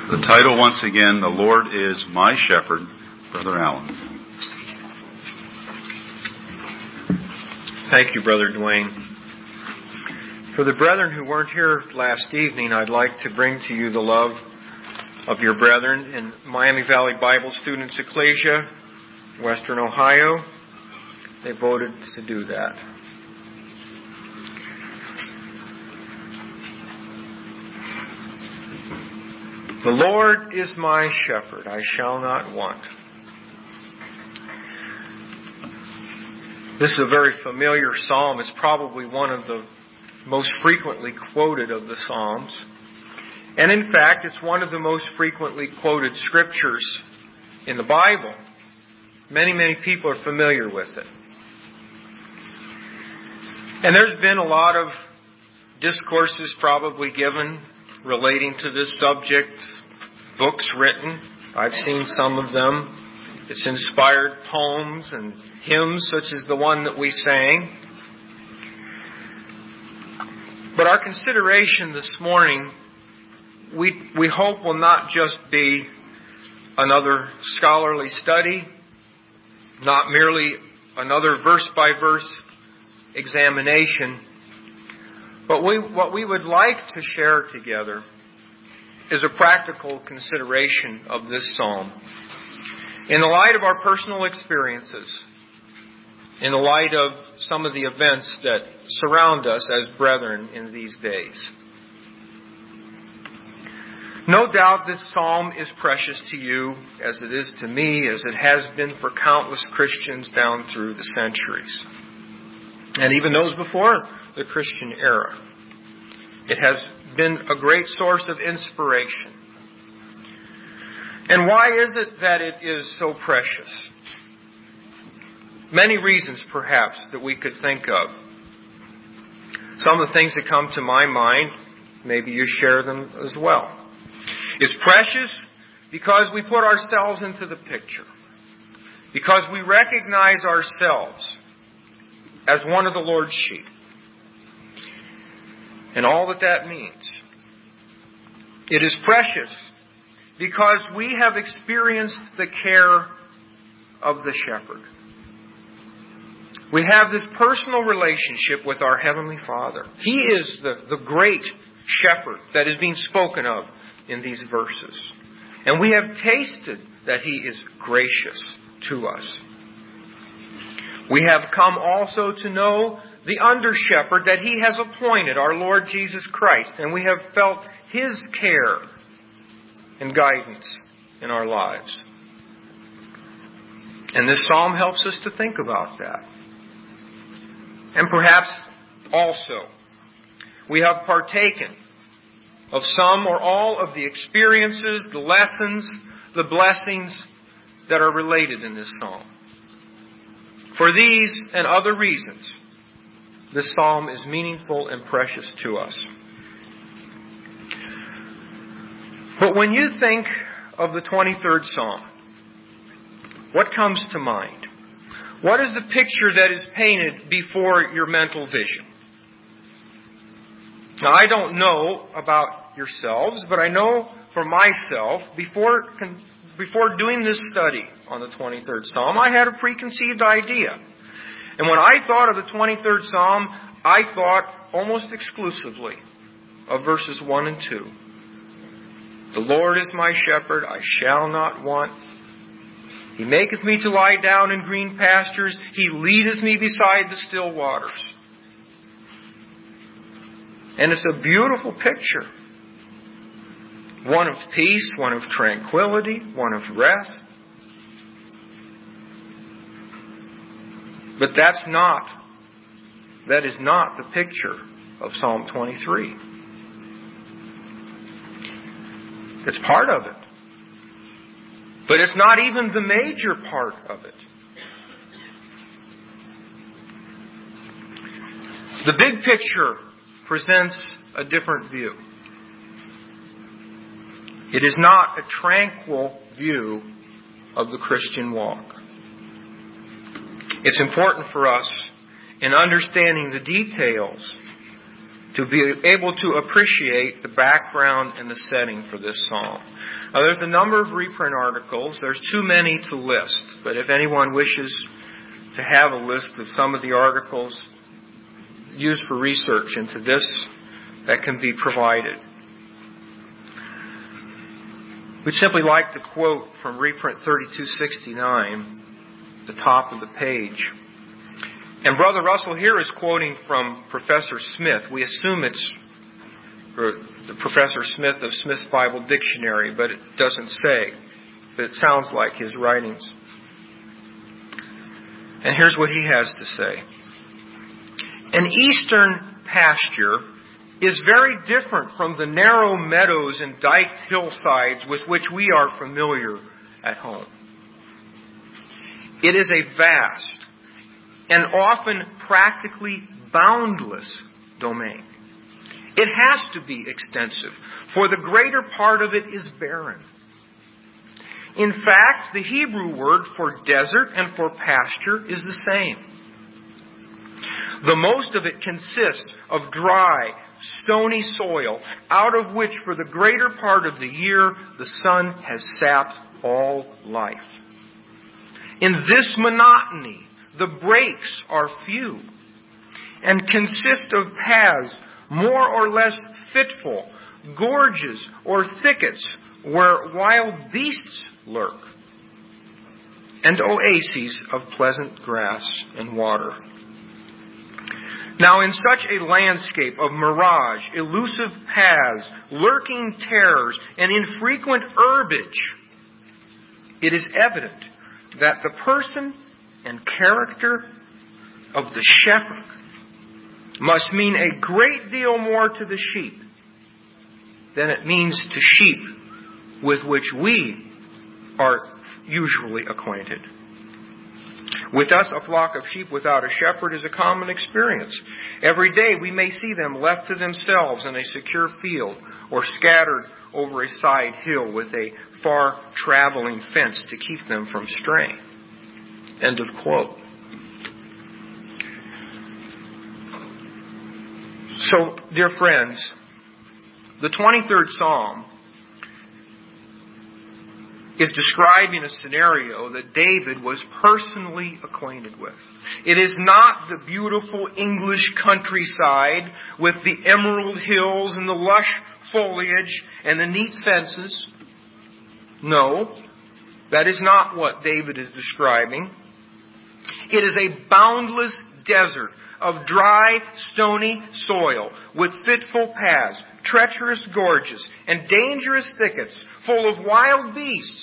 The title, once again, The Lord is My Shepherd, Brother Allen. Thank you, Brother Dwayne. For the brethren who weren't here last evening, I'd like to bring to you the love of your brethren in Miami Valley Bible Students Ecclesia, Western Ohio. They voted to do that. The Lord is my shepherd, I shall not want. This is a very familiar psalm. It's probably one of the most frequently quoted of the psalms. And in fact, it's one of the most frequently quoted scriptures in the Bible. Many people are familiar with it. And there's been a lot of discourses probably given relating to this subject, books written. I've seen some of them. It's inspired poems and hymns such as the one that we sang. But our consideration this morning, we hope will not just be another scholarly study, not merely another verse-by-verse examination, but what we would like to share together is a practical consideration of this psalm. In the light of our personal experiences, in the light of some of the events that surround us as brethren in these days. No doubt this psalm is precious to you as it is to me, as it has been for countless Christians down through the centuries. And even those before the Christian era. It has been a great source of inspiration. And why is it that it is so precious? Many reasons, perhaps, that we could think of. Some of the things that come to my mind, maybe you share them as well. It's precious because we put ourselves into the picture. Because we recognize ourselves as one of the Lord's sheep. And all that means. It is precious because we have experienced the care of the shepherd. We have this personal relationship with our Heavenly Father. He is the great shepherd that is being spoken of in these verses. And we have tasted that He is gracious to us. We have come also to know the under-shepherd that He has appointed, our Lord Jesus Christ. And we have felt His care and guidance in our lives. And this psalm helps us to think about that. And perhaps also we have partaken of some or all of the experiences, the lessons, the blessings that are related in this psalm. For these and other reasons, this psalm is meaningful and precious to us. But when you think of the 23rd Psalm, what comes to mind? What is the picture that is painted before your mental vision? Now, I don't know about yourselves, but I know for myself, before doing this study on the 23rd Psalm, I had a preconceived idea. And when I thought of the 23rd Psalm, I thought almost exclusively of verses 1 and 2. The Lord is my shepherd, I shall not want. He maketh me to lie down in green pastures. He leadeth me beside the still waters. And it's a beautiful picture. One of peace, one of tranquility, one of rest. But that is not the picture of Psalm 23. It's part of it. But it's not even the major part of it. The big picture presents a different view. It is not a tranquil view of the Christian walk. It's important for us in understanding the details to be able to appreciate the background and the setting for this psalm. Now, there's a number of reprint articles. There's too many to list, but if anyone wishes to have a list of some of the articles used for research into this, that can be provided. We'd simply like to quote from reprint 3269, the top of the page. And Brother Russell here is quoting from Professor Smith. We assume it's the Professor Smith of Smith's Bible Dictionary, but it doesn't say. But it sounds like his writings. And here's what he has to say. An eastern pasture is very different from the narrow meadows and diked hillsides with which we are familiar at home. It is a vast and often practically boundless domain. It has to be extensive, for the greater part of it is barren. In fact, the Hebrew word for desert and for pasture is the same. The most of it consists of dry, stony soil, out of which for the greater part of the year the sun has sapped all life. In this monotony, the breaks are few and consist of paths more or less fitful, gorges or thickets where wild beasts lurk, and oases of pleasant grass and water. Now, in such a landscape of mirage, elusive paths, lurking terrors, and infrequent herbage, it is evident that the person and character of the shepherd must mean a great deal more to the sheep than it means to sheep with which we are usually acquainted. With us, a flock of sheep without a shepherd is a common experience. Every day we may see them left to themselves in a secure field or scattered over a side hill with a far-traveling fence to keep them from straying. End of quote. So, dear friends, the 23rd Psalm is describing a scenario that David was personally acquainted with. It is not the beautiful English countryside with the emerald hills and the lush foliage and the neat fences. No, that is not what David is describing. It is a boundless desert of dry, stony soil with fitful paths, treacherous gorges, and dangerous thickets full of wild beasts,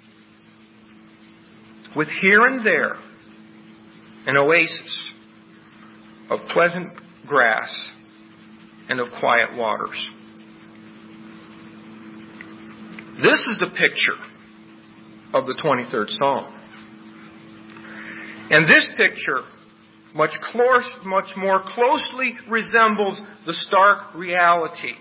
with here and there an oasis of pleasant grass and of quiet waters. This is the picture of the 23rd Psalm. And this picture much more closely resembles the stark reality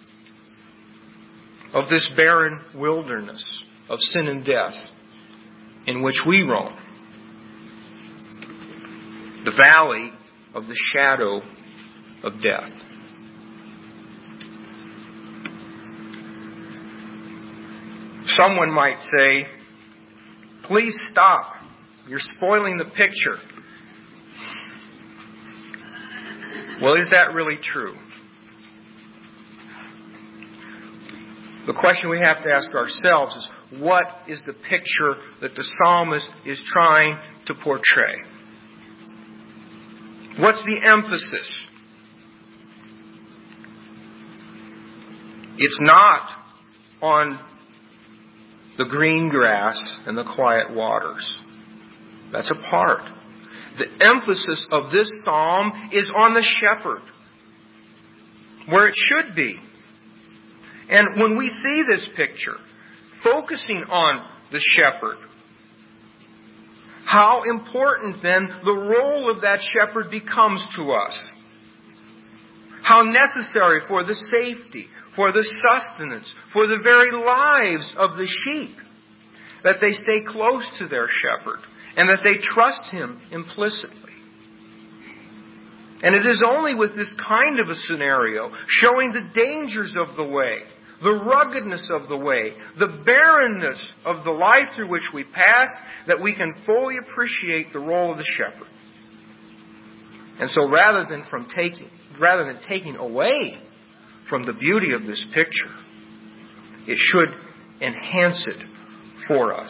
of this barren wilderness of sin and death in which we roam. The valley of the shadow of death. Someone might say, "Please stop. You're spoiling the picture." Well, is that really true? The question we have to ask ourselves is, what is the picture that the psalmist is trying to portray? What's the emphasis? It's not on the green grass and the quiet waters. That's a part. The emphasis of this psalm is on the shepherd, where it should be. And when we see this picture, focusing on the shepherd, how important then the role of that shepherd becomes to us. How necessary for the safety, for the sustenance, for the very lives of the sheep, that they stay close to their shepherd and that they trust him implicitly. And it is only with this kind of a scenario, showing the dangers of the way, the ruggedness of the way, the barrenness of the life through which we pass, that we can fully appreciate the role of the shepherd. And so rather than taking away from the beauty of this picture, it should enhance it for us.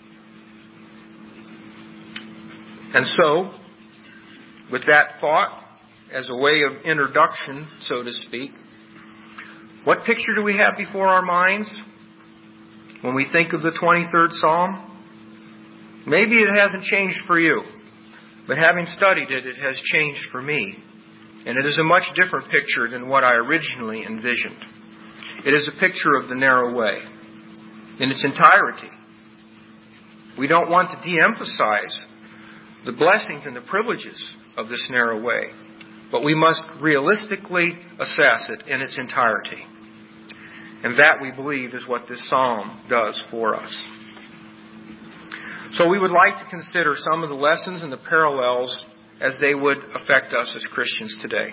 And so, with that thought, as a way of introduction, so to speak, what picture do we have before our minds when we think of the 23rd Psalm? Maybe it hasn't changed for you, but having studied it, it has changed for me. And it is a much different picture than what I originally envisioned. It is a picture of the narrow way in its entirety. We don't want to de-emphasize the blessings and the privileges of this narrow way, but we must realistically assess it in its entirety. And that, we believe, is what this psalm does for us. So we would like to consider some of the lessons and the parallels as they would affect us as Christians today.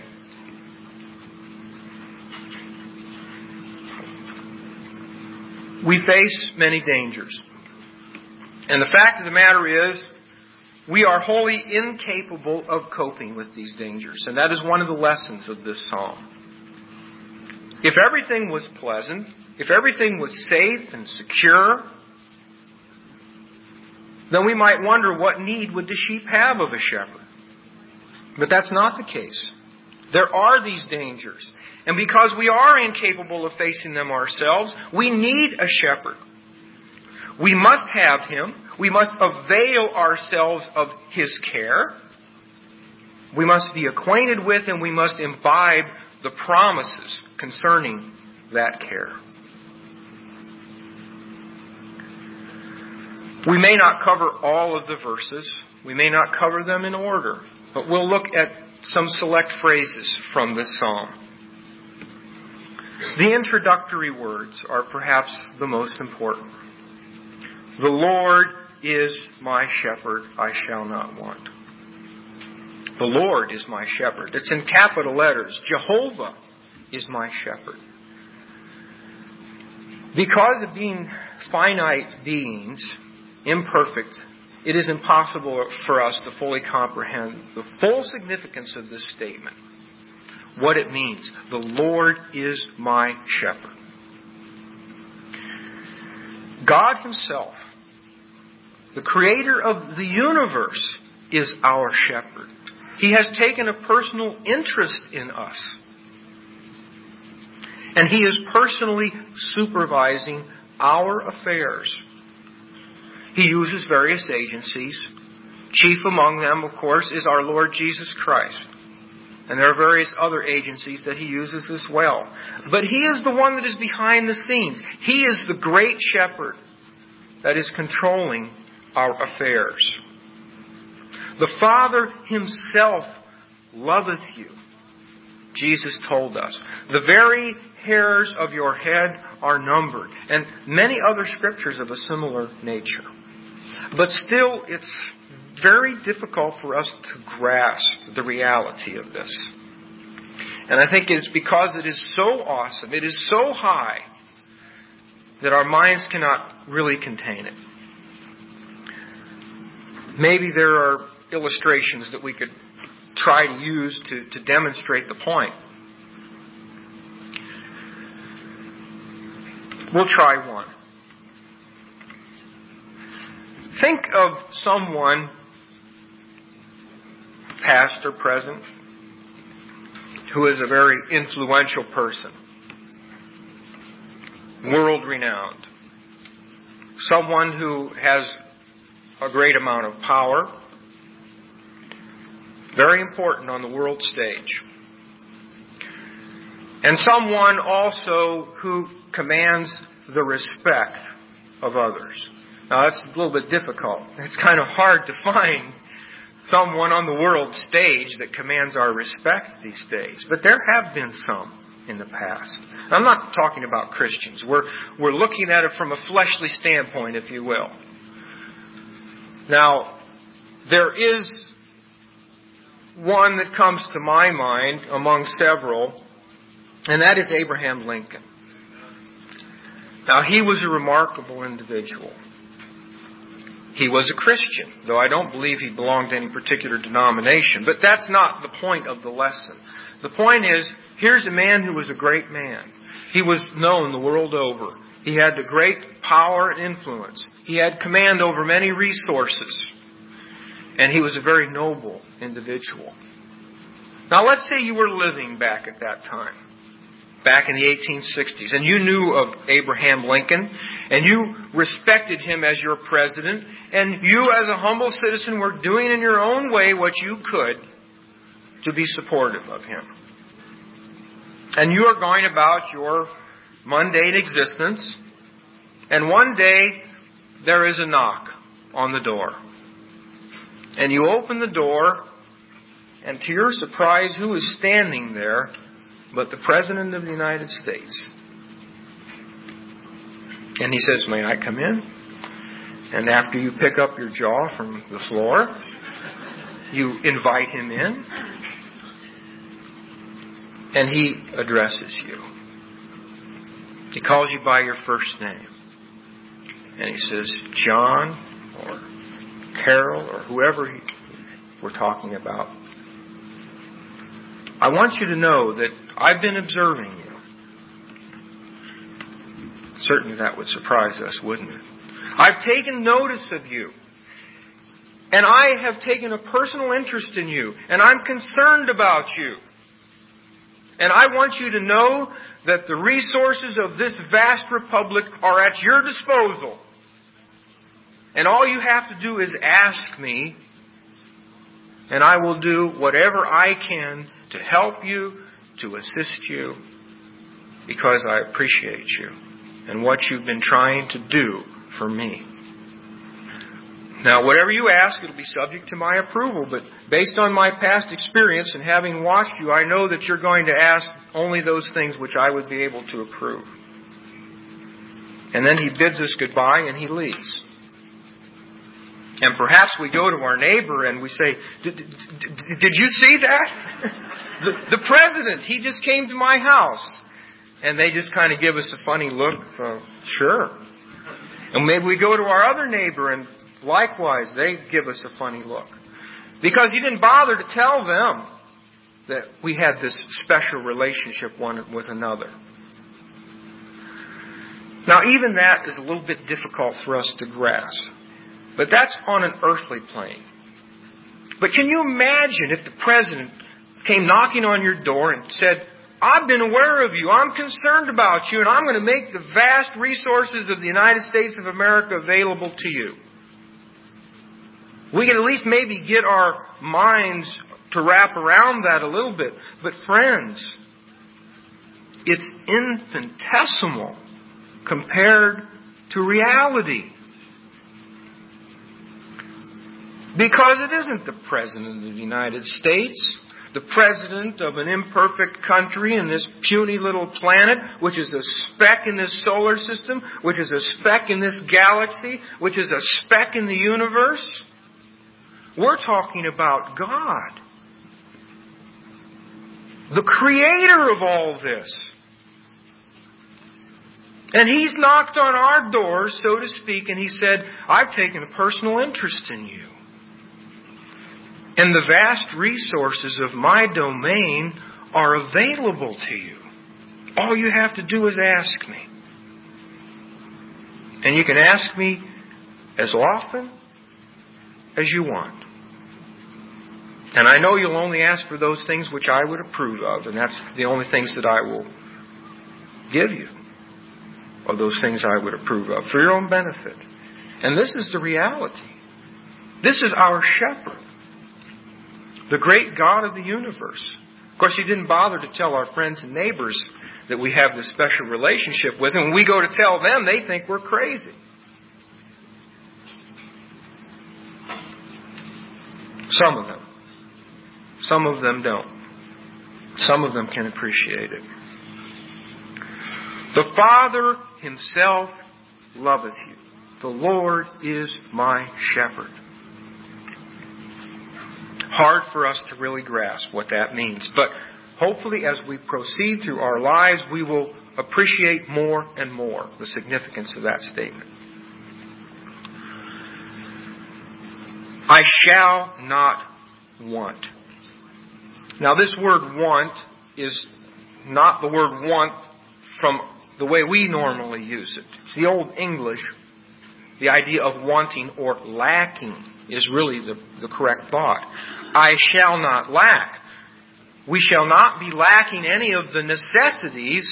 We face many dangers. And the fact of the matter is, we are wholly incapable of coping with these dangers. And that is one of the lessons of this psalm. If everything was pleasant, if everything was safe and secure, then we might wonder, what need would the sheep have of a shepherd? But that's not the case. There are these dangers. And because we are incapable of facing them ourselves, we need a shepherd. We must have him. We must avail ourselves of his care. We must be acquainted with and we must imbibe the promises concerning that care. We may not cover all of the verses. We may not cover them in order. But we'll look at some select phrases from this psalm. The introductory words are perhaps the most important. The Lord is my shepherd, I shall not want. The Lord is my shepherd. It's in capital letters. Jehovah is my shepherd. Because of being finite beings, imperfect, it is impossible for us to fully comprehend the full significance of this statement. What it means. The Lord is my shepherd. God himself, the creator of the universe, is our shepherd. He has taken a personal interest in us. And he is personally supervising our affairs. He uses various agencies. Chief among them, of course, is our Lord Jesus Christ. And there are various other agencies that he uses as well. But he is the one that is behind the scenes. He is the great shepherd that is controlling our affairs. The Father himself loveth you, Jesus told us. The very hairs of your head are numbered. And many other scriptures of a similar nature. But still, it's very difficult for us to grasp the reality of this. And I think it's because it is so awesome, it is so high, that our minds cannot really contain it. Maybe there are illustrations that we could try to use to demonstrate the point. We'll try one. Think of someone, past or present, who is a very influential person, world-renowned, someone who has a great amount of power, very important on the world stage, and someone also who commands the respect of others. Now, that's a little bit difficult. It's kind of hard to find someone on the world stage that commands our respect these days. But there have been some in the past. I'm not talking about Christians. We're looking at it from a fleshly standpoint, if you will. Now, there is one that comes to my mind among several, and that is Abraham Lincoln. Now, he was a remarkable individual. He was a Christian, though I don't believe he belonged to any particular denomination. But that's not the point of the lesson. The point is, here's a man who was a great man. He was known the world over. He had a great power and influence. He had command over many resources. And he was a very noble individual. Now, let's say you were living back at that time, back in the 1860s, and you knew of Abraham Lincoln, and you respected him as your president, and you as a humble citizen were doing in your own way what you could to be supportive of him. And you are going about your mundane existence, and one day there is a knock on the door. And you open the door, and to your surprise, who is standing there but the President of the United States? And he says, "May I come in?" And after you pick up your jaw from the floor, you invite him in. And he addresses you. He calls you by your first name. And he says, "John," or Carol, or whoever we're talking about, "I want you to know that I've been observing you." Certainly that would surprise us, wouldn't it? "I've taken notice of you. And I have taken a personal interest in you. And I'm concerned about you. And I want you to know that the resources of this vast republic are at your disposal. And all you have to do is ask me, and I will do whatever I can to help you, to assist you, because I appreciate you and what you've been trying to do for me. Now, whatever you ask, it'll be subject to my approval, but based on my past experience and having watched you, I know that you're going to ask only those things which I would be able to approve." And then he bids us goodbye and he leaves. And perhaps we go to our neighbor and we say, did you see that? The president, he just came to my house. And they just kind of give us a funny look. Sure. And maybe we go to our other neighbor and likewise they give us a funny look. Because you didn't bother to tell them that we had this special relationship one with another. Now, even that is a little bit difficult for us to grasp. But that's on an earthly plane. But can you imagine if the president came knocking on your door and said, "I've been aware of you, I'm concerned about you, and I'm going to make the vast resources of the United States of America available to you"? We can at least maybe get our minds to wrap around that a little bit. But friends, it's infinitesimal compared to reality. Because it isn't the President of the United States, the President of an imperfect country in this puny little planet, which is a speck in this solar system, which is a speck in this galaxy, which is a speck in the universe. We're talking about God, the Creator of all this. And He's knocked on our doors, so to speak, and He said, "I've taken a personal interest in you. And the vast resources of my domain are available to you. All you have to do is ask me. And you can ask me as often as you want. And I know you'll only ask for those things which I would approve of, and that's the only things that I will give you, or those things I would approve of, for your own benefit." And this is the reality. This is our shepherd, the great God of the universe. Of course, He didn't bother to tell our friends and neighbors that we have this special relationship with Him. When we go to tell them, they think we're crazy. Some of them. Some of them don't. Some of them can appreciate it. "The Father Himself loveth you. The Lord is my shepherd." Hard for us to really grasp what that means. But hopefully as we proceed through our lives, we will appreciate more and more the significance of that statement. I shall not want. Now this word want is not the word want from the way we normally use it. It's the Old English. The idea of wanting or lacking is really the correct thought. I shall not lack. We shall not be lacking any of the necessities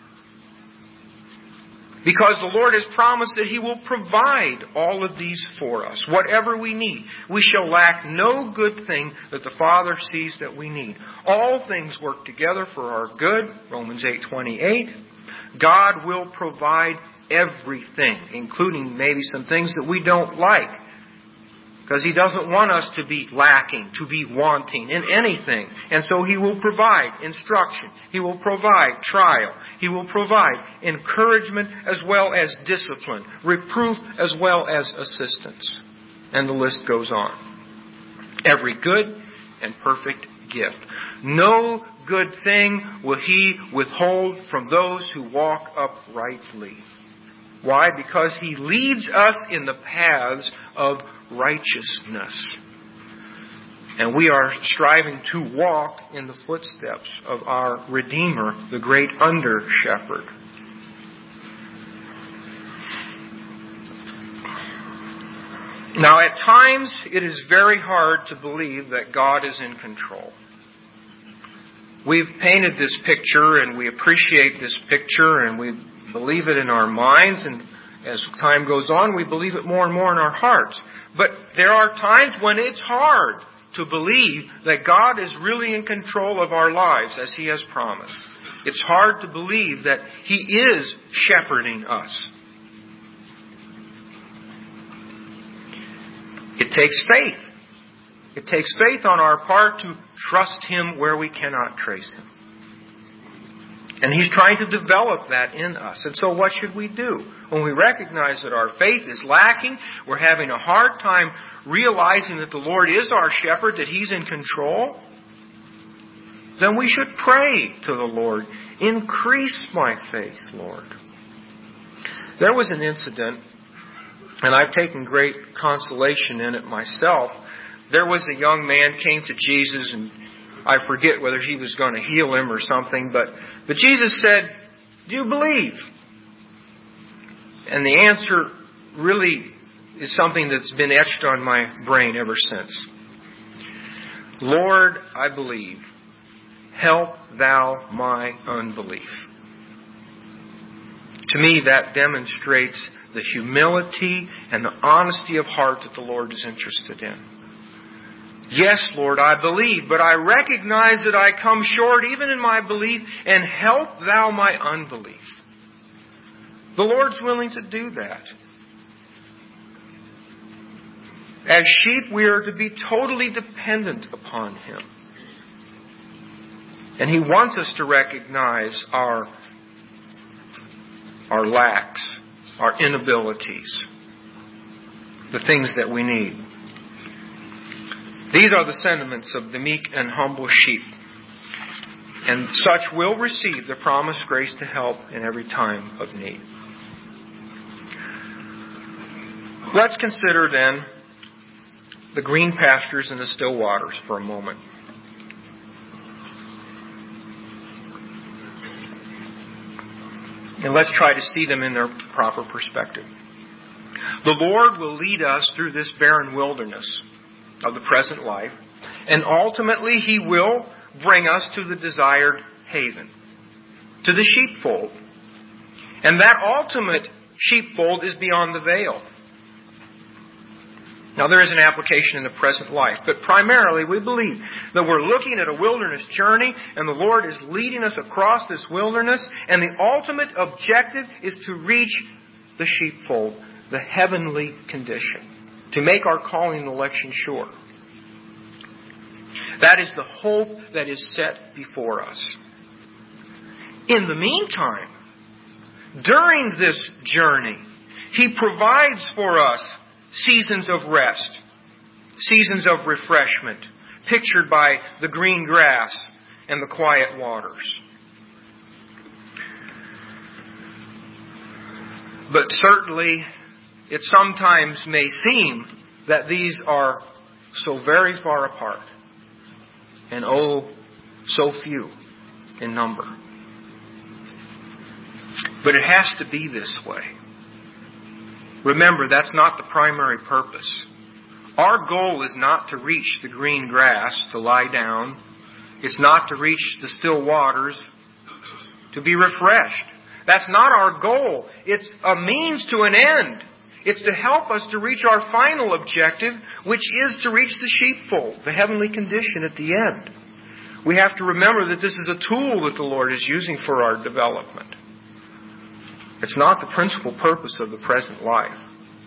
because the Lord has promised that He will provide all of these for us, whatever we need. We shall lack no good thing that the Father sees that we need. All things work together for our good, Romans 8:28. God will provide everything, including maybe some things that we don't like. Because He doesn't want us to be lacking, to be wanting in anything. And so He will provide instruction. He will provide trial. He will provide encouragement as well as discipline. Reproof as well as assistance. And the list goes on. Every good and perfect gift. No good thing will He withhold from those who walk uprightly. Why? Because He leads us in the paths of righteousness. And we are striving to walk in the footsteps of our Redeemer, the great under-shepherd. Now, at times, it is very hard to believe that God is in control. We've painted this picture, and we appreciate this picture, and we believe it in our minds, and as time goes on, we believe it more and more in our hearts. But there are times when it's hard to believe that God is really in control of our lives as He has promised. It's hard to believe that He is shepherding us. It takes faith. It takes faith on our part to trust Him where we cannot trace Him. And He's trying to develop that in us. And so what should we do? When we recognize that our faith is lacking, we're having a hard time realizing that the Lord is our shepherd, that He's in control, then we should pray to the Lord. Increase my faith, Lord. There was an incident, and I've taken great consolation in it myself. There was a young man came to Jesus, and I forget whether He was going to heal him or something, but Jesus said, "Do you believe?" And the answer really is something that's been etched on my brain ever since. Lord, I believe. Help Thou my unbelief. To me, that demonstrates the humility and the honesty of heart that the Lord is interested in. Yes, Lord, I believe, but I recognize that I come short even in my belief, and help Thou my unbelief. The Lord's willing to do that. As sheep, we are to be totally dependent upon Him. And He wants us to recognize our lacks, our inabilities, the things that we need. These are the sentiments of the meek and humble sheep. And such will receive the promised grace to help in every time of need. Let's consider then the green pastures and the still waters for a moment. And let's try to see them in their proper perspective. The Lord will lead us through this barren wilderness of the present life, and ultimately He will bring us to the desired haven, to the sheepfold. And that ultimate sheepfold is beyond the veil. Now, there is an application in the present life, but primarily we believe that we're looking at a wilderness journey, and the Lord is leading us across this wilderness, and the ultimate objective is to reach the sheepfold, the heavenly condition, to make our calling and election sure. That is the hope that is set before us. In the meantime, during this journey, He provides for us seasons of rest, seasons of refreshment, pictured by the green grass and the quiet waters. But certainly, it sometimes may seem that these are so very far apart and oh, so few in number. But it has to be this way. Remember, that's not the primary purpose. Our goal is not to reach the green grass to lie down. It's not to reach the still waters to be refreshed. That's not our goal. It's a means to an end. It's to help us to reach our final objective, which is to reach the sheepfold, the heavenly condition at the end. We have to remember that this is a tool that the Lord is using for our development. It's not the principal purpose of the present life.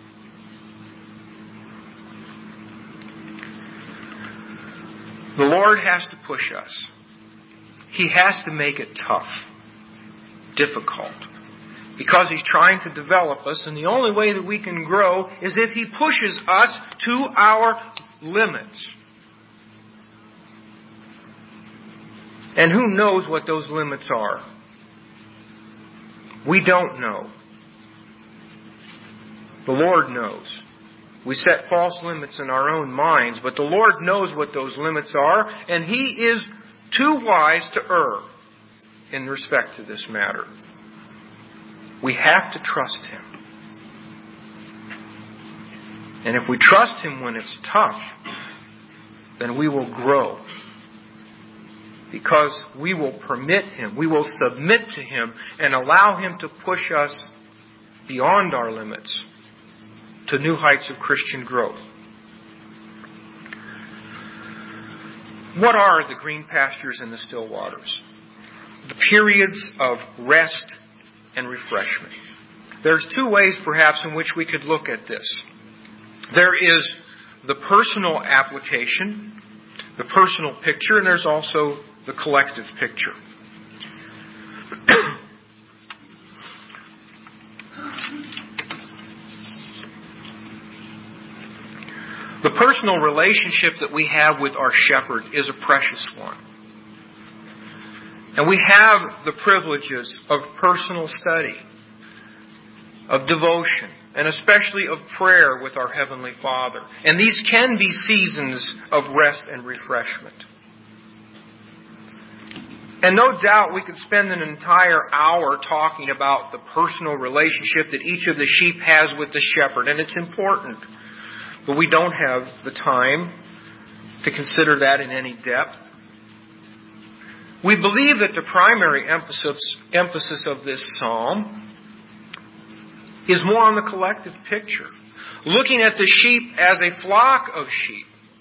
The Lord has to push us. He has to make it tough, difficult, because He's trying to develop us, and the only way that we can grow is if He pushes us to our limits. And who knows what those limits are? We don't know. The Lord knows. We set false limits in our own minds, but the Lord knows what those limits are, and He is too wise to err in respect to this matter. We have to trust Him. And if we trust Him when it's tough, then we will grow. Because we will permit Him, we will submit to Him and allow Him to push us beyond our limits to new heights of Christian growth. What are the green pastures and the still waters? The periods of rest and refreshment. There's two ways perhaps in which we could look at this. There is the personal application, the personal picture, and there's also the collective picture. The personal relationship that we have with our shepherd is a precious one. And we have the privileges of personal study, of devotion, and especially of prayer with our Heavenly Father. And these can be seasons of rest and refreshment. And no doubt we could spend an entire hour talking about the personal relationship that each of the sheep has with the shepherd, and it's important. But we don't have the time to consider that in any depth. We believe that the primary emphasis of this psalm is more on the collective picture, looking at the sheep as a flock of sheep.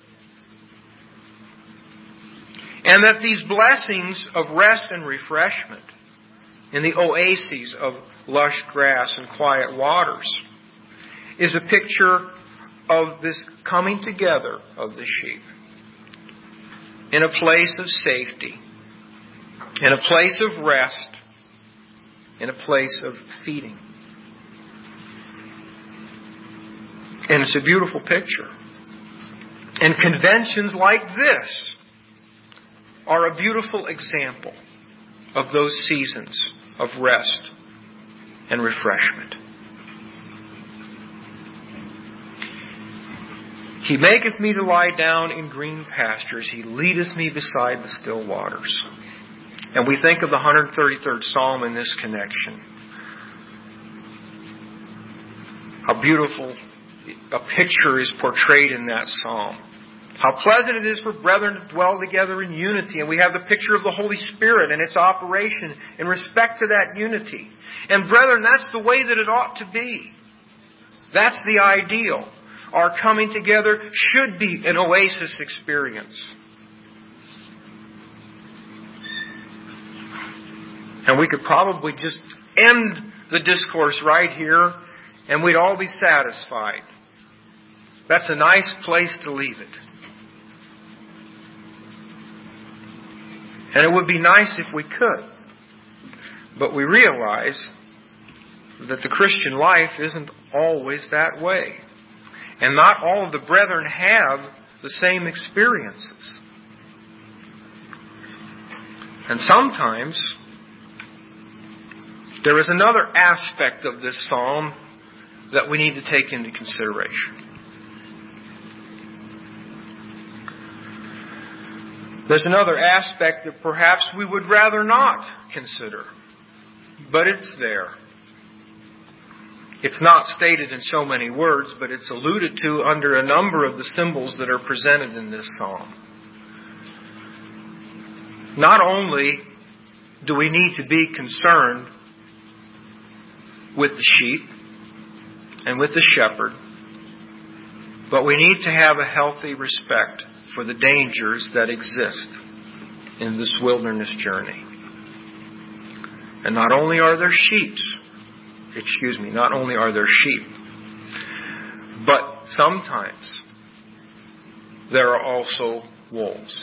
And that these blessings of rest and refreshment in the oases of lush grass and quiet waters is a picture of this coming together of the sheep in a place of safety, in a place of rest, in a place of feeding. And it's a beautiful picture. And conventions like this are a beautiful example of those seasons of rest and refreshment. He maketh me to lie down in green pastures. He leadeth me beside the still waters. And we think of the 133rd Psalm in this connection. How beautiful a picture is portrayed in that psalm. How pleasant it is for brethren to dwell together in unity. And we have the picture of the Holy Spirit and its operation in respect to that unity. And brethren, that's the way that it ought to be. That's the ideal. Our coming together should be an oasis experience. And we could probably just end the discourse right here and we'd all be satisfied. That's a nice place to leave it. And it would be nice if we could. But we realize that the Christian life isn't always that way. And not all of the brethren have the same experiences. And sometimes there is another aspect of this psalm that we need to take into consideration. There's another aspect that perhaps we would rather not consider, but it's there. It's not stated in so many words, but it's alluded to under a number of the symbols that are presented in this psalm. Not only do we need to be concerned with the sheep and with the shepherd, but we need to have a healthy respect for the dangers that exist in this wilderness journey. And not only are there sheep, but sometimes there are also wolves.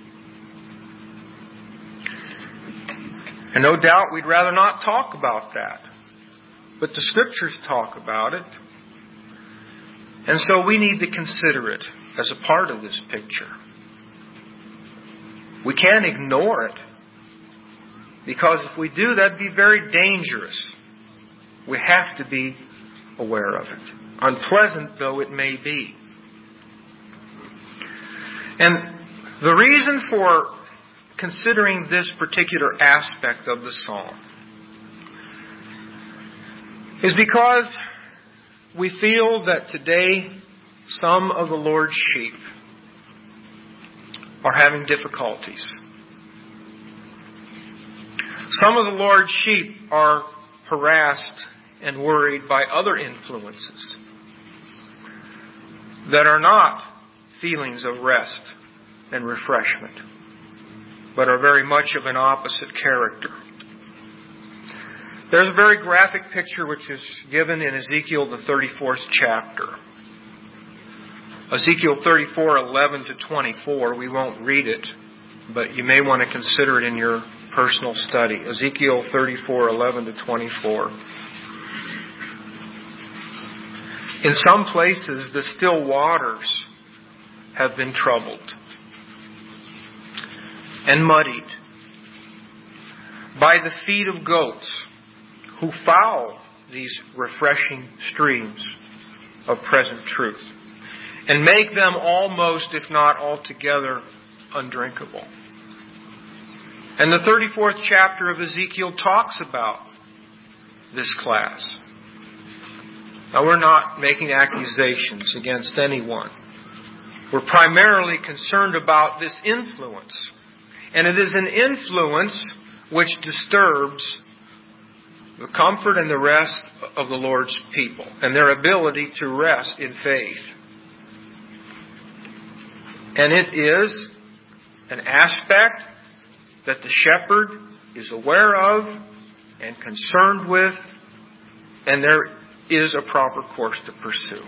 And no doubt we'd rather not talk about that. But the Scriptures talk about it. And so we need to consider it as a part of this picture. We can't ignore it, because if we do, that'd be very dangerous. We have to be aware of it, unpleasant though it may be. And the reason for considering this particular aspect of the psalm is because we feel that today some of the Lord's sheep are having difficulties. Some of the Lord's sheep are harassed and worried by other influences that are not feelings of rest and refreshment, but are very much of an opposite character. There's a very graphic picture which is given in Ezekiel, the 34th chapter. Ezekiel 34:11 to 24. We won't read it, but you may want to consider it in your personal study. Ezekiel 34:11 to 24. In some places, the still waters have been troubled and muddied by the feet of goats who foul these refreshing streams of present truth and make them almost, if not altogether, undrinkable. And the 34th chapter of Ezekiel talks about this class. Now, we're not making accusations against anyone. We're primarily concerned about this influence. And it is an influence which disturbs the comfort and the rest of the Lord's people and their ability to rest in faith. And it is an aspect that the shepherd is aware of and concerned with, and there is a proper course to pursue.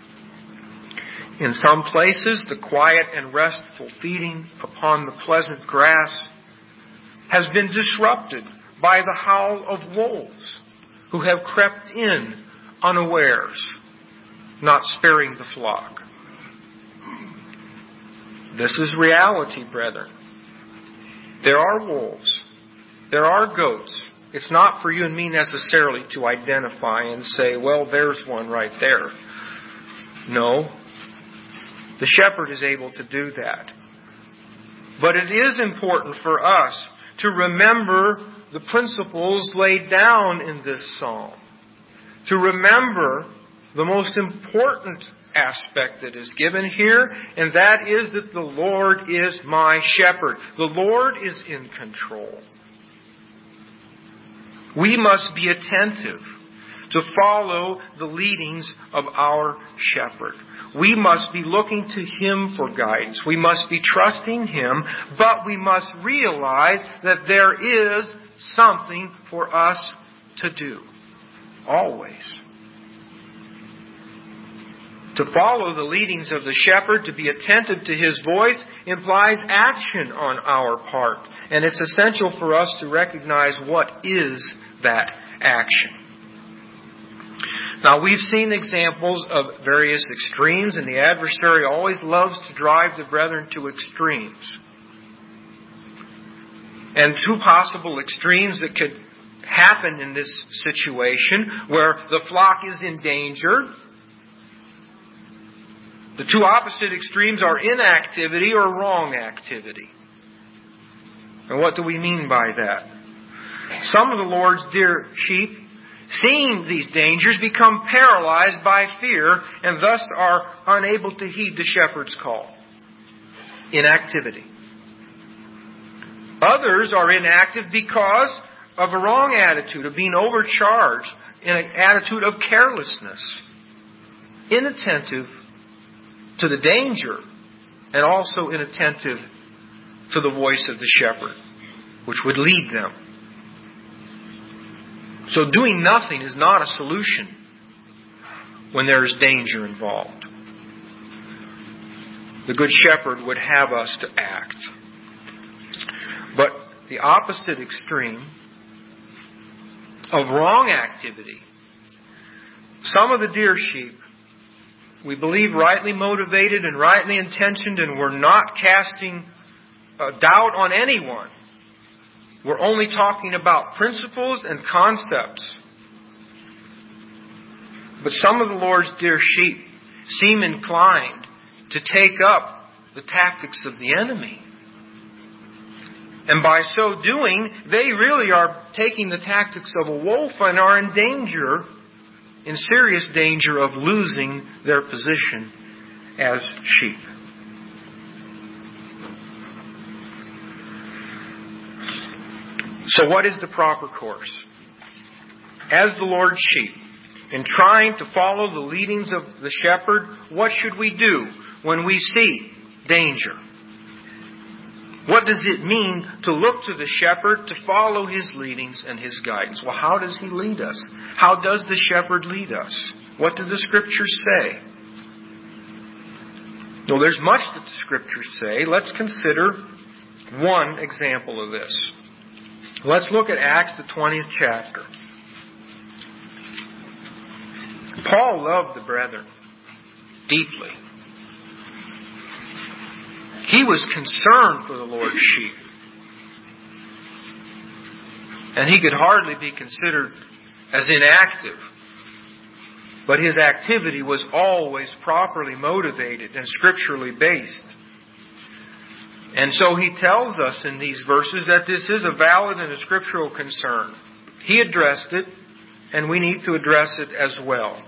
In some places, the quiet and restful feeding upon the pleasant grass has been disrupted by the howl of wolves who have crept in unawares, not sparing the flock. This is reality, brethren. There are wolves. There are goats. It's not for you and me necessarily to identify and say, well, there's one right there. No. The shepherd is able to do that. But it is important for us to remember the principles laid down in this psalm. To remember the most important aspect that is given here, and that is that the Lord is my shepherd. The Lord is in control. We must be attentive to follow the leadings of our shepherd. We must be looking to Him for guidance. We must be trusting Him, but we must realize that there is something for us to do. Always. To follow the leadings of the shepherd, to be attentive to His voice, implies action on our part. And it's essential for us to recognize what is that action. Now, we've seen examples of various extremes, and the adversary always loves to drive the brethren to extremes. And two possible extremes that could happen in this situation where the flock is in danger. The two opposite extremes are inactivity or wrong activity. And what do we mean by that? Some of the Lord's dear sheep, seeing these dangers, become paralyzed by fear and thus are unable to heed the shepherd's call. Inactivity. Others are inactive because of a wrong attitude, of being overcharged, in an attitude of carelessness, inattentive to the danger, and also inattentive to the voice of the shepherd, which would lead them. So doing nothing is not a solution when there is danger involved. The Good Shepherd would have us to act. But the opposite extreme of wrong activity, some of the dear sheep, we believe rightly motivated and rightly intentioned, and we're not casting doubt on anyone. We're only talking about principles and concepts. But some of the Lord's dear sheep seem inclined to take up the tactics of the enemy. And by so doing, they really are taking the tactics of a wolf and are in danger, in serious danger of losing their position as sheep. So what is the proper course? As the Lord's sheep, in trying to follow the leadings of the shepherd, what should we do when we see danger? What does it mean to look to the shepherd, to follow his leadings and his guidance? Well, how does he lead us? How does the shepherd lead us? What do the Scriptures say? Well, there's much that the Scriptures say. Let's consider one example of this. Let's look at Acts, the 20th chapter. Paul loved the brethren deeply. He was concerned for the Lord's sheep. And he could hardly be considered as inactive. But his activity was always properly motivated and scripturally based. And so he tells us in these verses that this is a valid and a scriptural concern. He addressed it, and we need to address it as well.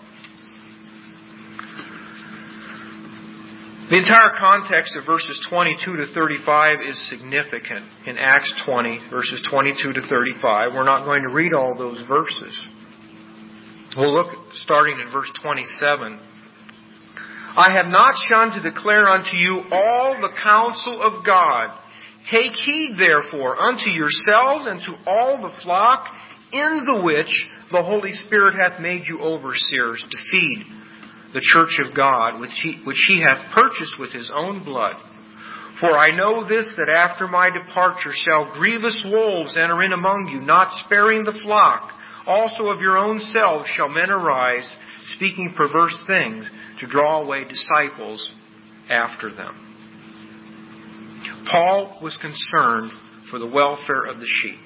The entire context of verses 22 to 35 is significant in Acts 20, verses 22 to 35. We're not going to read all those verses. We'll look starting in verse 27. I have not shunned to declare unto you all the counsel of God. Take heed therefore unto yourselves and to all the flock in the which the Holy Spirit hath made you overseers to feed the church of God, which he hath purchased with his own blood. For I know this, that after my departure shall grievous wolves enter in among you, not sparing the flock. Also of your own selves shall men arise, speaking perverse things, to draw away disciples after them. Paul was concerned for the welfare of the sheep.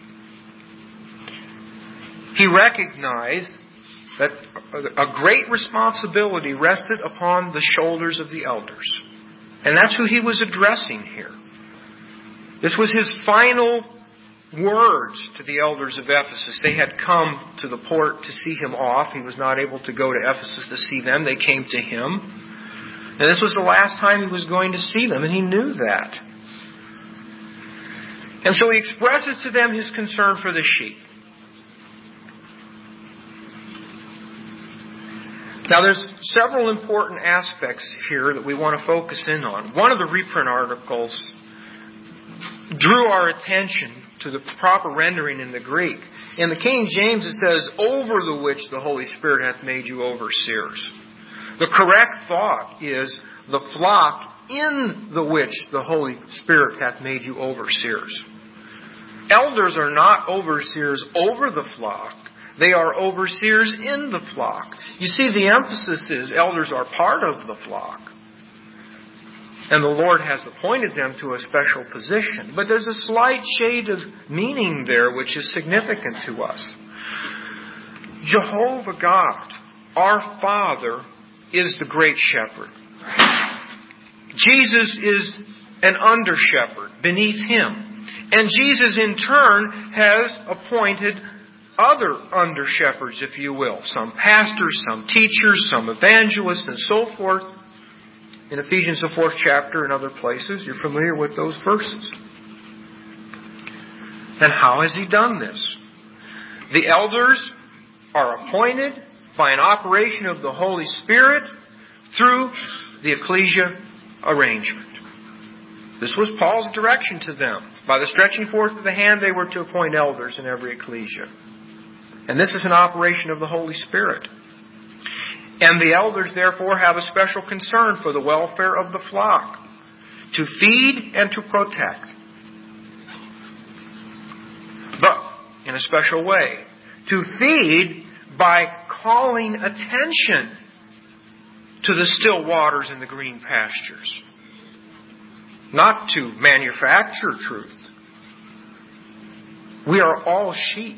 He recognized that a great responsibility rested upon the shoulders of the elders. And that's who he was addressing here. This was his final words to the elders of Ephesus. They had come to the port to see him off. He was not able to go to Ephesus to see them. They came to him. And this was the last time he was going to see them, and he knew that. And so he expresses to them his concern for the sheep. Now there's several important aspects here that we want to focus in on. One of the reprint articles drew our attention to the proper rendering in the Greek. In the King James it says, over the which the Holy Spirit hath made you overseers. The correct thought is, the flock in the which the Holy Spirit hath made you overseers. Elders are not overseers over the flock. They are overseers in the flock. You see, the emphasis is elders are part of the flock. And the Lord has appointed them to a special position. But there's a slight shade of meaning there which is significant to us. Jehovah God, our Father, is the great shepherd. Jesus is an under-shepherd beneath Him. And Jesus in turn has appointed other under-shepherds, if you will. Some pastors, some teachers, some evangelists, and so forth. In Ephesians, the 4th chapter, and other places, you're familiar with those verses. And how has He done this? The elders are appointed by an operation of the Holy Spirit through the ecclesia arrangement. This was Paul's direction to them. By the stretching forth of the hand, they were to appoint elders in every ecclesia. And this is an operation of the Holy Spirit. And the elders, therefore, have a special concern for the welfare of the flock, to feed and to protect. But, in a special way, to feed by calling attention to the still waters and the green pastures. Not to manufacture truth. We are all sheep.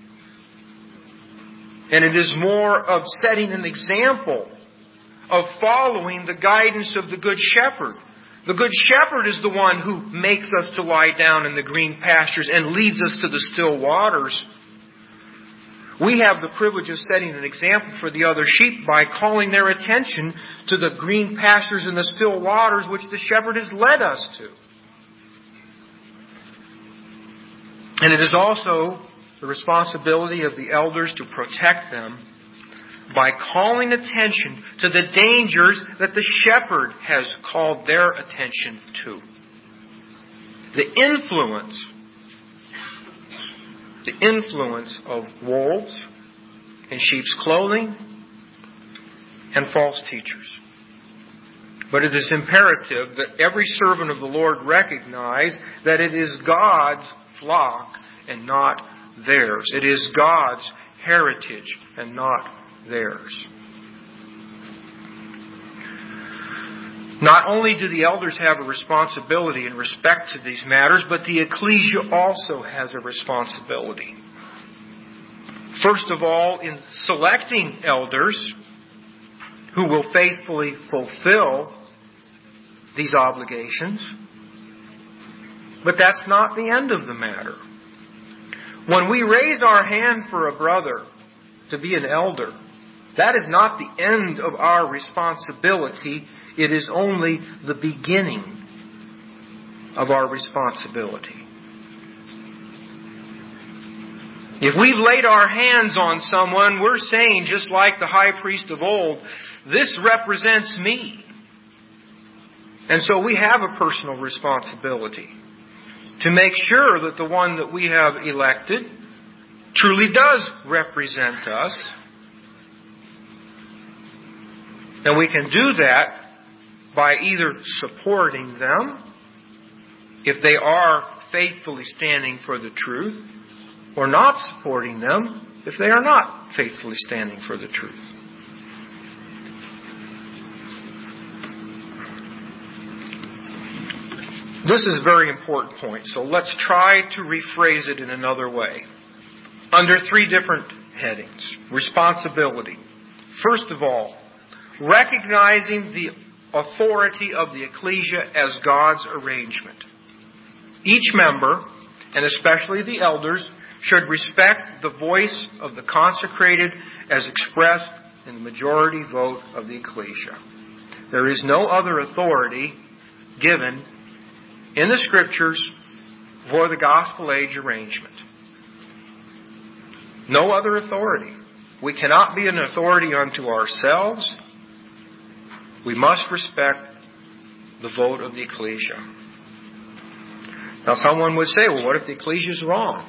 And it is more of setting an example of following the guidance of the Good Shepherd. The Good Shepherd is the one who makes us to lie down in the green pastures and leads us to the still waters. We have the privilege of setting an example for the other sheep by calling their attention to the green pastures and the still waters which the shepherd has led us to. And it is also the responsibility of the elders to protect them by calling attention to the dangers that the shepherd has called their attention to. The influence of wolves in sheep's clothing and false teachers. But it is imperative that every servant of the Lord recognize that it is God's flock and not theirs. It is God's heritage and not theirs. Not only do the elders have a responsibility in respect to these matters, but the ecclesia also has a responsibility. First of all, in selecting elders who will faithfully fulfill these obligations. But that's not the end of the matter. When we raise our hand for a brother to be an elder, that is not the end of our responsibility. It is only the beginning of our responsibility. If we've laid our hands on someone, we're saying, just like the high priest of old, this represents me. And so we have a personal responsibility to make sure that the one that we have elected truly does represent us. And we can do that by either supporting them, if they are faithfully standing for the truth, or not supporting them, if they are not faithfully standing for the truth. This is a very important point, so let's try to rephrase it in another way. Under 3 different headings. Responsibility. First of all, recognizing the authority of the ecclesia as God's arrangement. Each member, and especially the elders, should respect the voice of the consecrated as expressed in the majority vote of the ecclesia. There is no other authority given in the Scriptures for the gospel age arrangement. No other authority. We cannot be an authority unto ourselves. We must respect the vote of the ecclesia. Now someone would say, well, what if the ecclesia is wrong?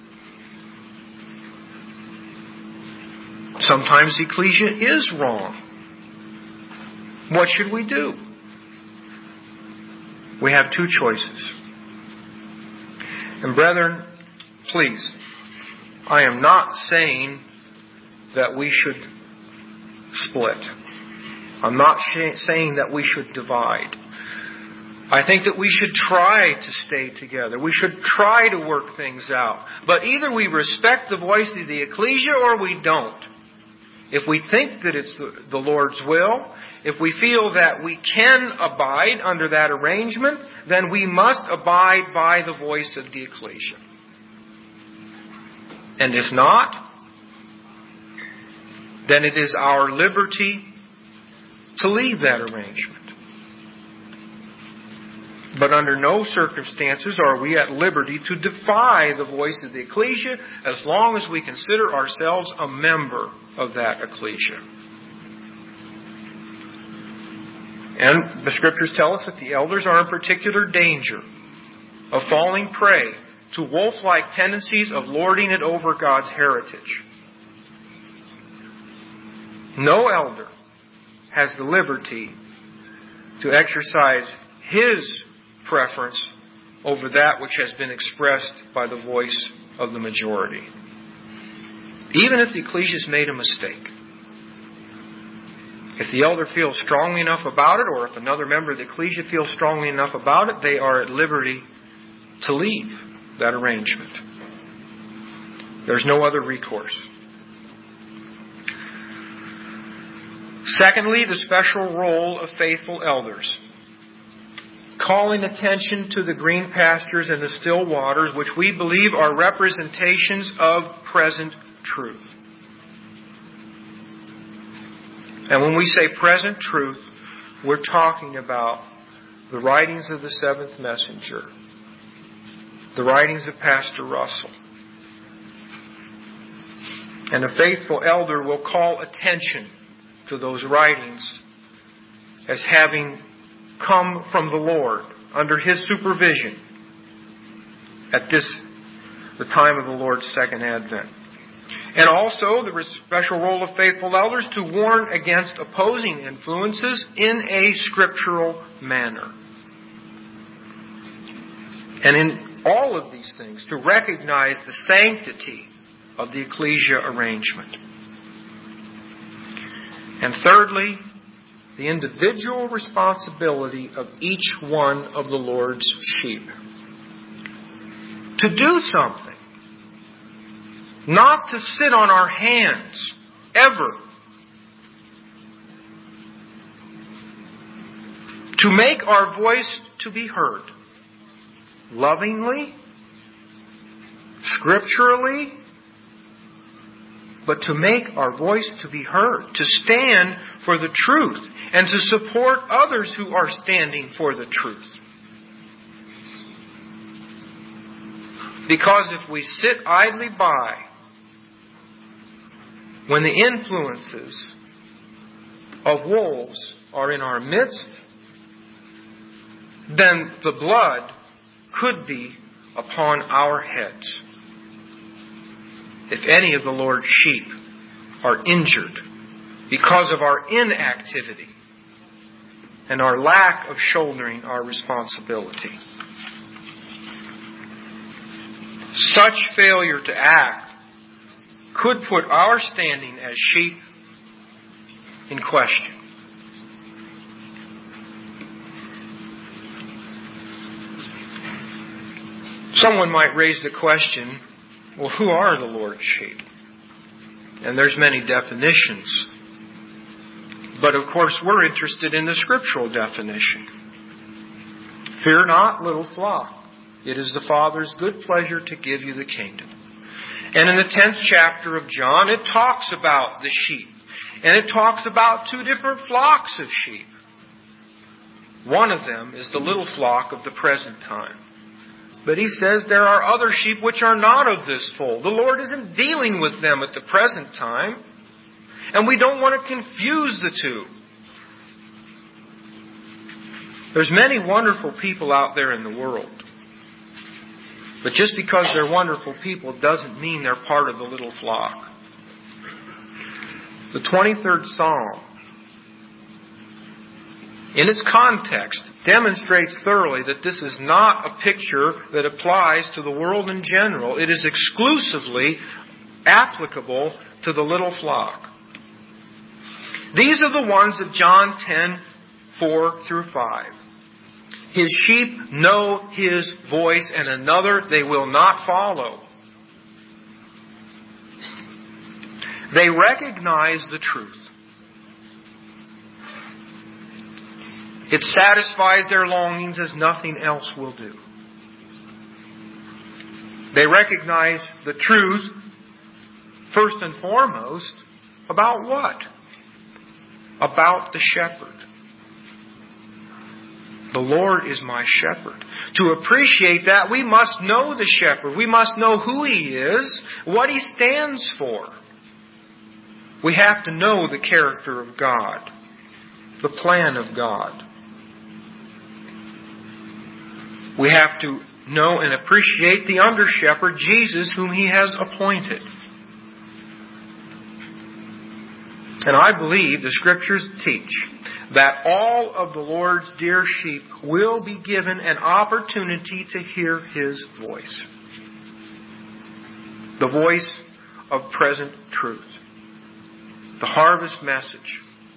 Sometimes the ecclesia is wrong. What should we do? We have 2 choices. And brethren, please, I am not saying that we should split. I'm not saying that we should divide. I think that we should try to stay together. We should try to work things out. But either we respect the voice of the ecclesia or we don't. If we think that it's the Lord's will, if we feel that we can abide under that arrangement, then we must abide by the voice of the ecclesia. And if not, then it is our liberty to leave that arrangement. But under no circumstances are we at liberty to defy the voice of the ecclesia as long as we consider ourselves a member of that ecclesia. And the Scriptures tell us that the elders are in particular danger of falling prey to wolf-like tendencies of lording it over God's heritage. No elder has the liberty to exercise his preference over that which has been expressed by the voice of the majority. Even if the ecclesia has made a mistake. If the elder feels strongly enough about it, or if another member of the ecclesia feels strongly enough about it, they are at liberty to leave that arrangement. There's no other recourse. Secondly, the special role of faithful elders. Calling attention to the green pastures and the still waters, which we believe are representations of present truth. And when we say present truth, we're talking about the writings of the seventh messenger, the writings of Pastor Russell. And a faithful elder will call attention to those writings as having come from the Lord under His supervision at the time of the Lord's second advent. And also the special role of faithful elders to warn against opposing influences in a scriptural manner. And in all of these things, to recognize the sanctity of the ecclesia arrangement. And thirdly, the individual responsibility of each one of the Lord's sheep. To do something. Not to sit on our hands, ever. To make our voice to be heard. Lovingly, scripturally, but to make our voice to be heard. To stand for the truth and to support others who are standing for the truth. Because if we sit idly by when the influences of wolves are in our midst, then the blood could be upon our heads. If any of the Lord's sheep are injured because of our inactivity and our lack of shouldering our responsibility. Such failure to act could put our standing as sheep in question. Someone might raise the question, well, who are the Lord's sheep? And there's many definitions. But of course, we're interested in the scriptural definition. Fear not, little flock. It is the Father's good pleasure to give you the kingdom. And in the 10th chapter of John, it talks about the sheep. And it talks about two different flocks of sheep. One of them is the little flock of the present time. But he says there are other sheep which are not of this fold. The Lord isn't dealing with them at the present time. And we don't want to confuse the two. There's many wonderful people out there in the world. But just because they're wonderful people doesn't mean they're part of the little flock. The 23rd Psalm, in its context, demonstrates thoroughly that this is not a picture that applies to the world in general. It is exclusively applicable to the little flock. These are the ones of John 10:4-5. His sheep know His voice, and another they will not follow. They recognize the truth. It satisfies their longings as nothing else will do. They recognize the truth, first and foremost, about what? About the shepherd. The Lord is my shepherd. To appreciate that, we must know the shepherd. We must know who He is, what He stands for. We have to know the character of God, the plan of God. We have to know and appreciate the under-shepherd, Jesus, whom He has appointed. And I believe the Scriptures teach that all of the Lord's dear sheep will be given an opportunity to hear His voice. The voice of present truth. The harvest message.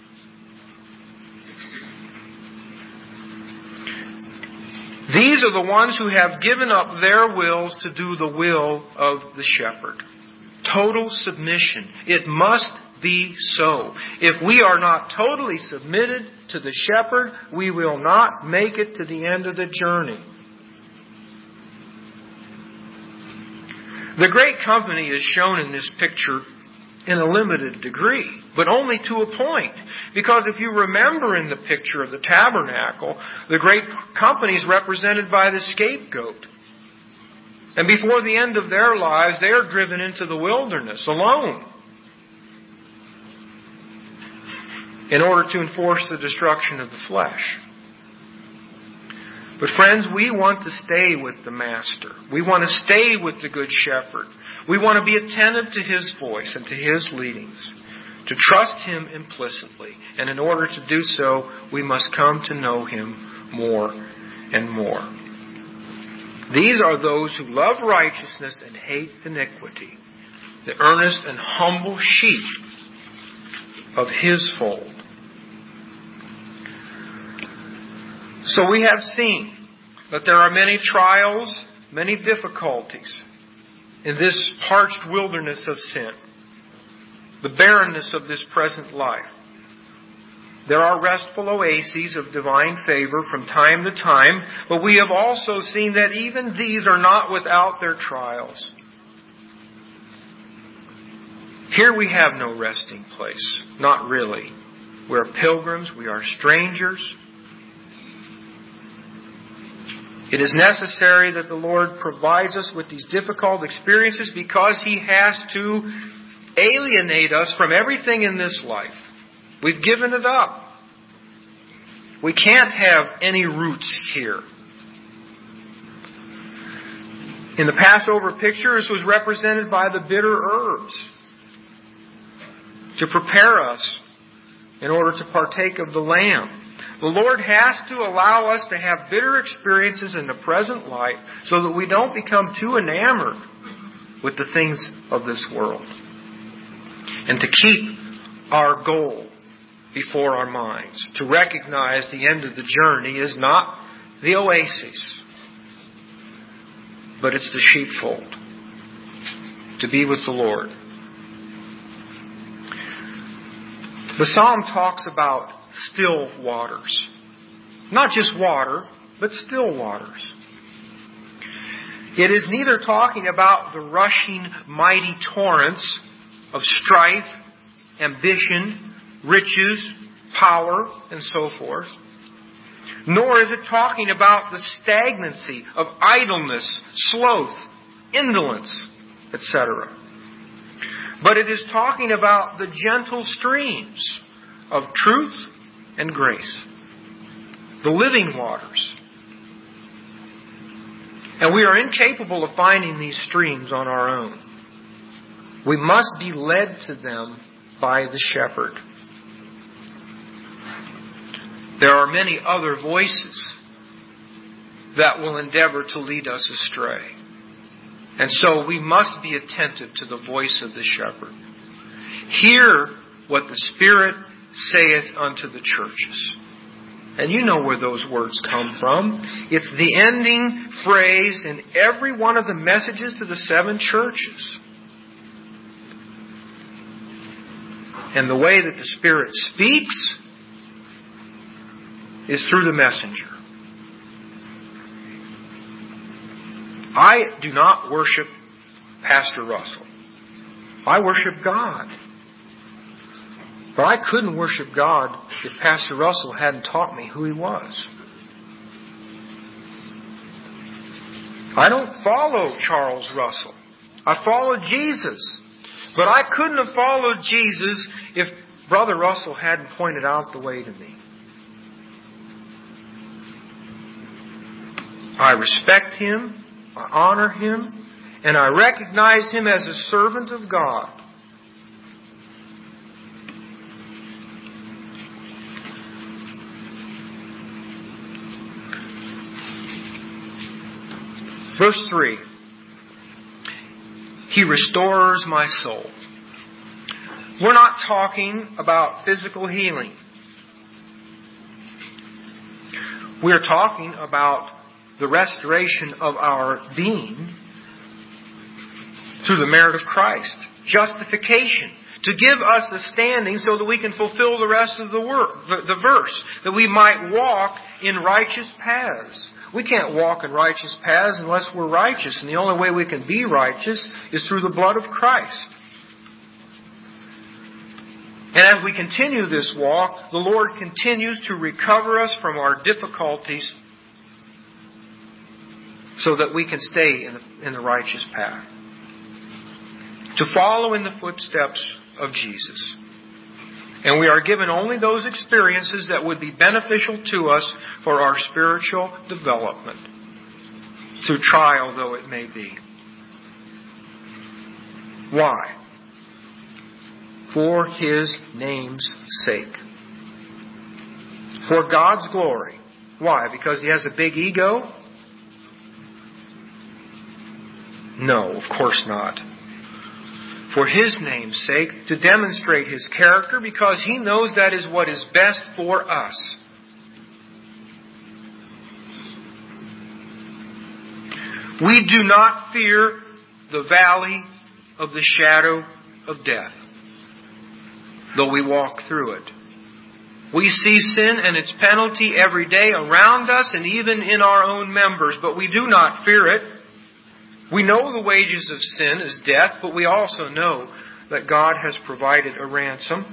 These are the ones who have given up their wills to do the will of the shepherd. Total submission. It must be so. If we are not totally submitted to the shepherd, we will not make it to the end of the journey. The great company is shown in this picture in a limited degree, but only to a point. Because if you remember in the picture of the tabernacle, the great company is represented by the scapegoat. And before the end of their lives, they are driven into the wilderness alone in order to enforce the destruction of the flesh. But friends, we want to stay with the Master. We want to stay with the Good Shepherd. We want to be attentive to His voice and to His leadings, to trust Him implicitly. And in order to do so, we must come to know Him more and more. These are those who love righteousness and hate iniquity, the earnest and humble sheep of His fold. So we have seen that there are many trials, many difficulties in this parched wilderness of sin, the barrenness of this present life. There are restful oases of divine favor from time to time, but we have also seen that even these are not without their trials. Here we have no resting place, not really. We are pilgrims, we are strangers. It is necessary that the Lord provides us with these difficult experiences because He has to alienate us from everything in this life. We've given it up. We can't have any roots here. In the Passover picture, this was represented by the bitter herbs to prepare us in order to partake of the Lamb. The Lord has to allow us to have bitter experiences in the present life so that we don't become too enamored with the things of this world. And to keep our goal before our minds. To recognize the end of the journey is not the oasis, but it's the sheepfold. To be with the Lord. The Psalm talks about still waters. Not just water, but still waters. It is neither talking about the rushing mighty torrents of strife, ambition, riches, power, and so forth. Nor is it talking about the stagnancy of idleness, sloth, indolence, etc. But it is talking about the gentle streams of truth and grace. The living waters. And we are incapable of finding these streams on our own. We must be led to them by the shepherd. There are many other voices that will endeavor to lead us astray. And so we must be attentive to the voice of the shepherd. Hear what the Spirit saith unto the churches. And you know where those words come from. It's the ending phrase in every one of the messages to the 7 churches. And the way that the Spirit speaks is through the messenger. I do not worship Pastor Russell. I worship God. But I couldn't worship God if Pastor Russell hadn't taught me who He was. I don't follow Charles Russell. I follow Jesus. But I couldn't have followed Jesus if Brother Russell hadn't pointed out the way to me. I respect him, I honor him, and I recognize him as a servant of God. Verse 3. He restores my soul. We're not talking about physical healing. We're talking about the restoration of our being through the merit of Christ. Justification. To give us the standing so that we can fulfill the rest of the verse. That we might walk in righteous paths. We can't walk in righteous paths unless we're righteous. And the only way we can be righteous is through the blood of Christ. And as we continue this walk, the Lord continues to recover us from our difficulties so that we can stay in the righteous path. To follow in the footsteps of Jesus. And we are given only those experiences that would be beneficial to us for our spiritual development, through trial though it may be. Why? For His name's sake. For God's glory. Why? Because He has a big ego? No, of course not. For His name's sake, to demonstrate His character, because He knows that is what is best for us. We do not fear the valley of the shadow of death, though we walk through it. We see sin and its penalty every day around us and even in our own members, but we do not fear it. We know the wages of sin is death, but we also know that God has provided a ransom.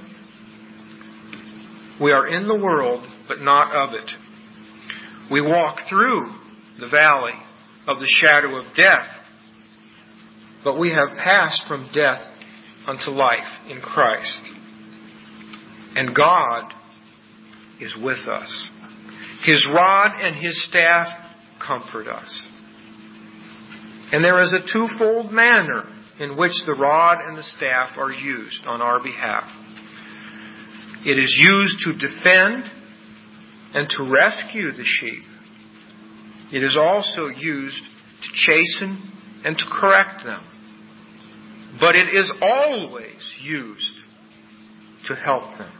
We are in the world, but not of it. We walk through the valley of the shadow of death, but we have passed from death unto life in Christ. And God is with us. His rod and His staff comfort us. And there is a twofold manner in which the rod and the staff are used on our behalf. It is used to defend and to rescue the sheep. It is also used to chasten and to correct them. But it is always used to help them.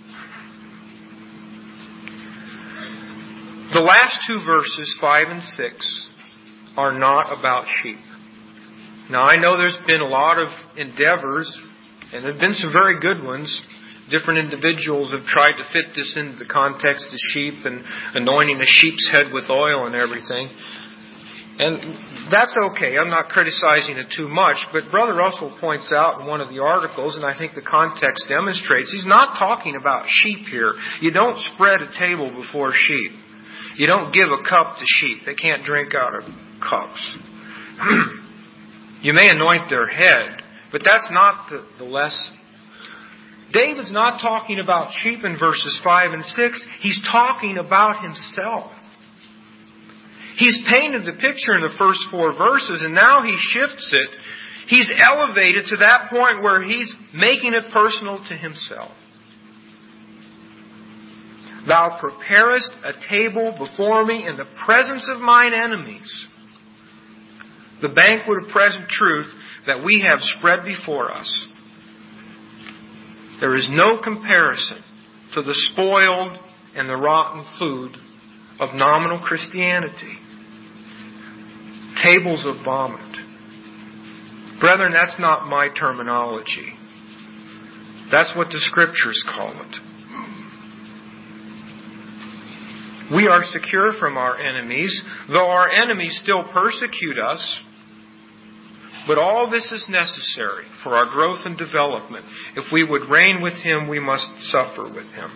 The last 2 verses, 5 and 6, are not about sheep. Now, I know there's been a lot of endeavors, and there have been some very good ones. Different individuals have tried to fit this into the context of sheep and anointing a sheep's head with oil and everything. And that's okay. I'm not criticizing it too much. But Brother Russell points out in one of the articles, and I think the context demonstrates, he's not talking about sheep here. You don't spread a table before sheep. You don't give a cup to sheep. They can't drink out of cups. You may anoint their head, but that's not the lesson. David's not talking about sheep in verses 5 and 6. He's talking about himself. He's painted the picture in the first 4 verses, and now he shifts it. He's elevated to that point where he's making it personal to himself. Thou preparest a table before me in the presence of mine enemies. The banquet of present truth that we have spread before us. There is no comparison to the spoiled and the rotten food of nominal Christianity. Tables of vomit. Brethren, that's not my terminology. That's what the Scriptures call it. We are secure from our enemies, though our enemies still persecute us. But all this is necessary for our growth and development. If we would reign with Him, we must suffer with Him.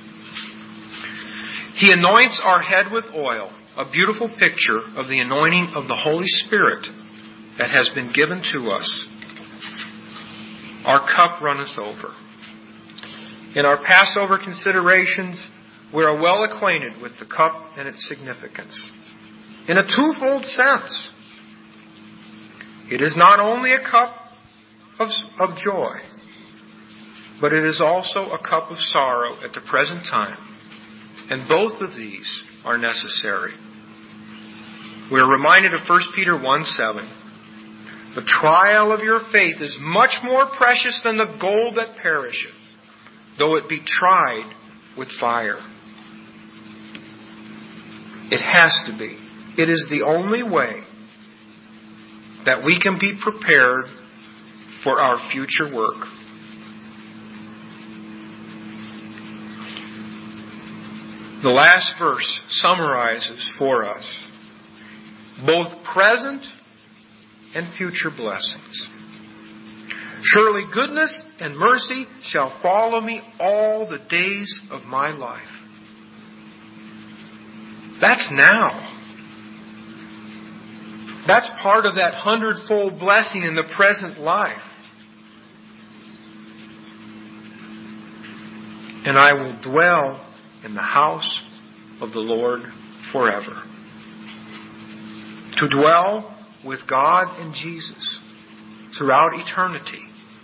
He anoints our head with oil, a beautiful picture of the anointing of the Holy Spirit that has been given to us. Our cup runneth over. In our Passover considerations, we are well acquainted with the cup and its significance. In a twofold sense, it is not only a cup of joy, but it is also a cup of sorrow at the present time. And both of these are necessary. We are reminded of 1 Peter 1:7. The trial of your faith is much more precious than the gold that perisheth, though it be tried with fire. It has to be. It is the only way that we can be prepared for our future work. The last verse summarizes for us both present and future blessings. Surely goodness and mercy shall follow me all the days of my life. That's now. That's part of that 100-fold blessing in the present life. And I will dwell in the house of the Lord forever. To dwell with God and Jesus throughout eternity.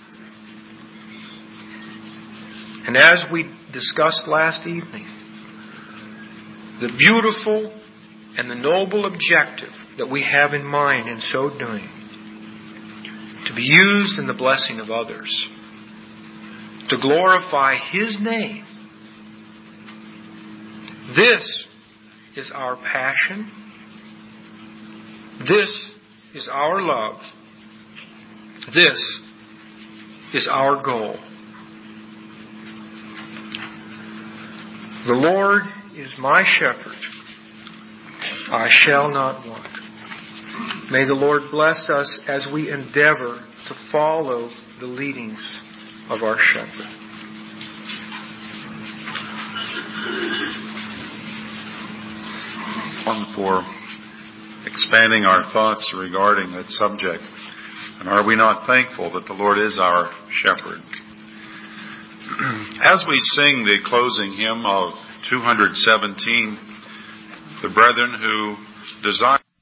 And as we discussed last evening, the beautiful and the noble objective that we have in mind in so doing, to be used in the blessing of others, to glorify His name. This is our passion. This is our love. This is our goal. The Lord is my shepherd. I shall not want. May the Lord bless us as we endeavor to follow the leadings of our shepherd. For expanding our thoughts regarding that subject. And are we not thankful that the Lord is our shepherd? As we sing the closing hymn of 217, the brethren who desire